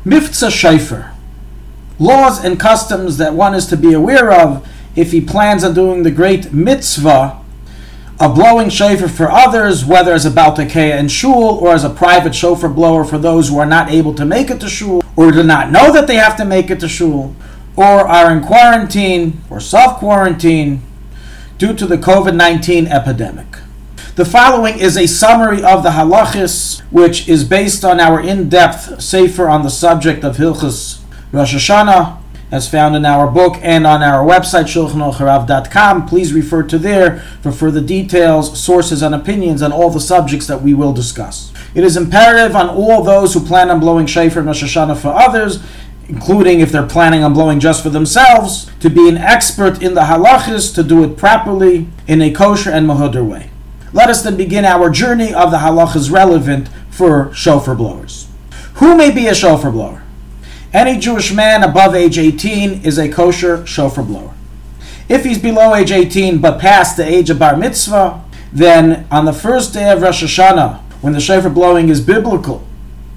Miftzah Shofar. Laws and customs that one is to be aware of if he plans on doing the great mitzvah of blowing shofar for others, whether as a Baltakeya in shul or as a private shofar blower for those who are not able to make it to shul or do not know that they have to make it to shul or are in quarantine or self-quarantine due to the COVID-19 epidemic. The following is a summary of the halachis, which is based on our in-depth sefer on the subject of Hilchos Rosh Hashanah, as found in our book and on our website, shulchanocharav.com. Please refer to there for further details, sources, and opinions on all the subjects that we will discuss. It is imperative on all those who plan on blowing shofar in Rosh Hashanah for others, including if they're planning on blowing just for themselves, to be an expert in the halachis, to do it properly in a kosher and mehuder way. Let us then begin our journey of the halachas relevant for shofar blowers. Who may be a shofar blower? Any Jewish man above age 18 is a kosher shofar blower. If he's below age 18 but past the age of bar mitzvah, then on the first day of Rosh Hashanah, when the shofar blowing is biblical,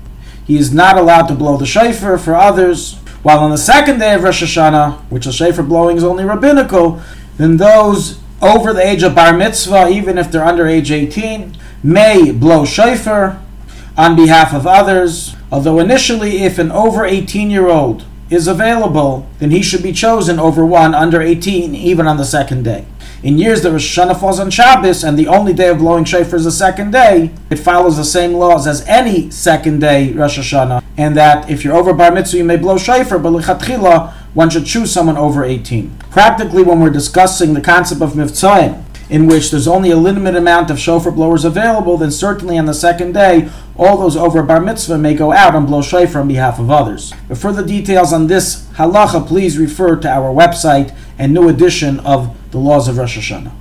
he is not allowed to blow the shofar for others, while on the second day of Rosh Hashanah, which the shofar blowing is only rabbinical, then those over the age of bar mitzvah, even if they're under age 18, may blow shofar on behalf of others, although initially if an over 18-year-old is available, then he should be chosen over one under 18 even on the second day. In years that Rosh Hashanah falls on Shabbos and the only day of blowing shofar is the second day, it follows the same laws as any second day Rosh Hashanah, and that if you're over bar mitzvah you may blow shofar, but lechatchila one should choose someone over 18. Practically, when we're discussing the concept of mitzvah, in which there's only a limited amount of shofar blowers available, then certainly on the second day, all those over bar mitzvah may go out and blow shofar on behalf of others. For further details on this halacha, please refer to our website and new edition of the Laws of Rosh Hashanah.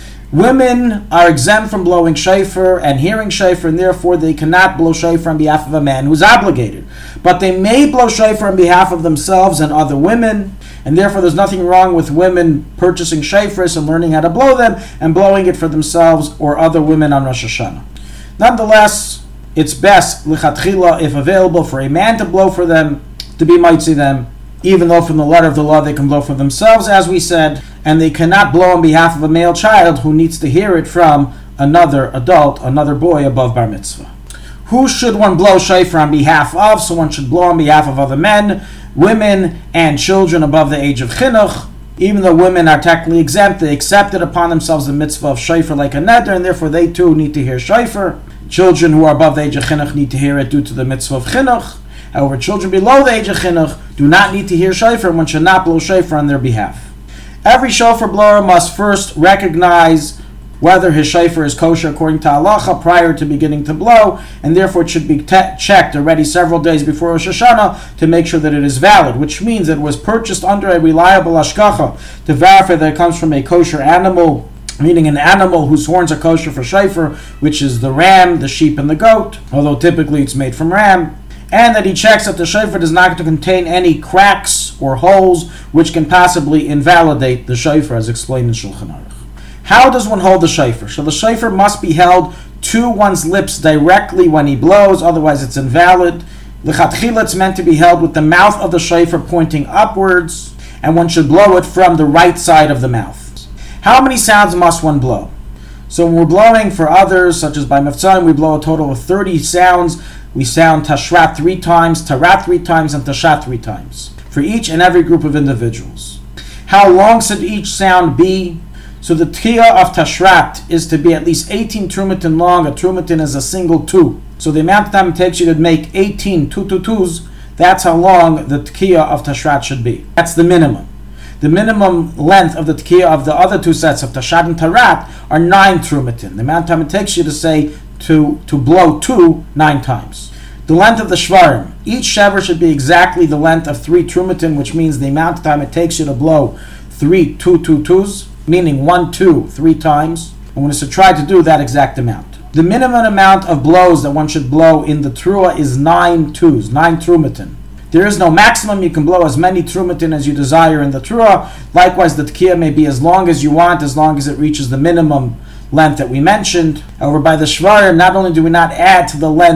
Women are exempt from blowing shofar and hearing shofar, and therefore they cannot blow shofar on behalf of a man who is obligated. But they may blow shofar on behalf of themselves and other women, and therefore there's nothing wrong with women purchasing shofars and learning how to blow them and blowing it for themselves or other women on Rosh Hashanah. Nonetheless, it's best, lichatchila, if available, for a man to blow for them, to be mitzi them, even though from the letter of the law they can blow for themselves, as we said, and they cannot blow on behalf of a male child who needs to hear it from another adult, another boy above bar mitzvah. Who should one blow shofar on behalf of? So one should blow on behalf of other men, women, and children above the age of chinuch. Even though women are technically exempt, they accepted upon themselves the mitzvah of shofar like a neder, and therefore they too need to hear shofar. Children who are above the age of chinuch need to hear it due to the mitzvah of chinuch. However, children below the age of chinuch do not need to hear shofar, and one should not blow shofar on their behalf. Every shofar blower must first recognize whether his shofar is kosher according to halacha prior to beginning to blow, and therefore it should be checked already several days before Rosh Hashanah to make sure that it is valid, which means that it was purchased under a reliable hashgacha to verify that it comes from a kosher animal, meaning an animal whose horns are kosher for shofar, which is the ram, the sheep, and the goat, although typically it's made from ram, and that he checks that the shofar does not contain any cracks or holes which can possibly invalidate the shofar, as explained in Shulchan Aruch. How does one hold the shofar? So the shofar must be held to one's lips directly when he blows, otherwise it's invalid. L'chatchila, it's meant to be held with the mouth of the shofar pointing upwards, and one should blow it from the right side of the mouth. How many sounds must one blow? So when we're blowing for others, such as by Miftzah, we blow a total of 30 sounds. We sound tashrat 3 times, tarat 3 times, and tashat 3 times for each and every group of individuals. How long should each sound be? So the tkiyah of tashrat is to be at least 18 trumatin long. A trumatin is a single two. So the amount of time it takes you to make 18 two-two-twos, that's how long the tkiyah of tashrat should be. That's the minimum. The minimum length of the tkiyah of the other two sets of tashat and tarat are 9 trumatin. The amount of time it takes you to say to blow 9 times. The length of the shvarim. Each shever should be exactly the length of 3 trumatin, which means the amount of time it takes you to blow 3 two-two-twos, meaning 1, 2, 3 times. And one is to try to do that exact amount. The minimum amount of blows that one should blow in the trua is 9 twos, 9 trumatin. There is no maximum. You can blow as many trumatin as you desire in the trua. Likewise, the tkiyah may be as long as you want, as long as it reaches the minimum length that we mentioned. However, by the shvarim, not only do we not add to the length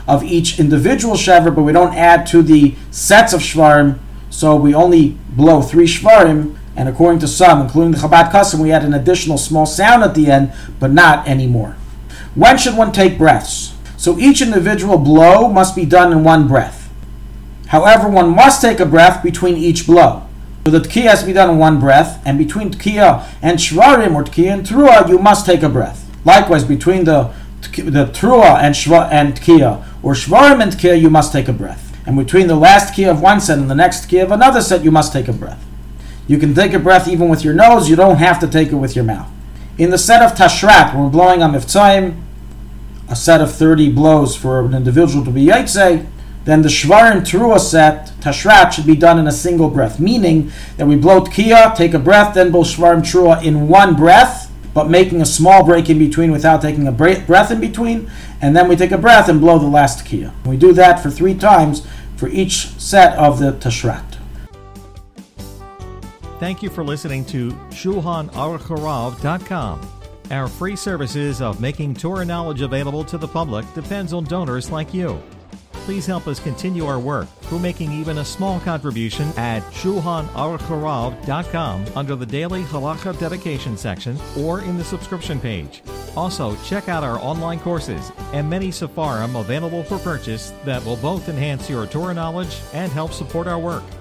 of each individual shaver, but we don't add to the sets of shvarim, so we only blow 3 shvarim, and according to some, including the Chabad custom, we add an additional small sound at the end, but not anymore. When should one take breaths? So each individual blow must be done in one breath. However, one must take a breath between each blow. So the Tkiya has to be done in one breath, and between Tkiya and Shvarim, or Tkiya and Trua, you must take a breath. Likewise, between the Trua and Tkiya, or Shvarim and Tkiya, you must take a breath. And between the last Tkiya of one set and the next Tkiya of another set, you must take a breath. You can take a breath even with your nose, you don't have to take it with your mouth. In the set of Tashrat, when we're blowing on Mivtzoim, a set of 30 blows for an individual to be Yaitzeh, then the Shvarim Trua set, Tashrat, should be done in a single breath, meaning that we blow Tkiya, take a breath, then blow Shvarim Trua in one breath, but making a small break in between without taking a breath in between, and then we take a breath and blow the last Tkiya. We do that for 3 times for each set of the Tashrat. Thank you for listening to ShulchanAruch Our free services of making Torah knowledge available to the public depends on donors like you. Please help us continue our work through making even a small contribution at ShulchanAruch under the Daily Halacha Dedication section or in the subscription page. Also, check out our online courses and many sefarim available for purchase that will both enhance your Torah knowledge and help support our work.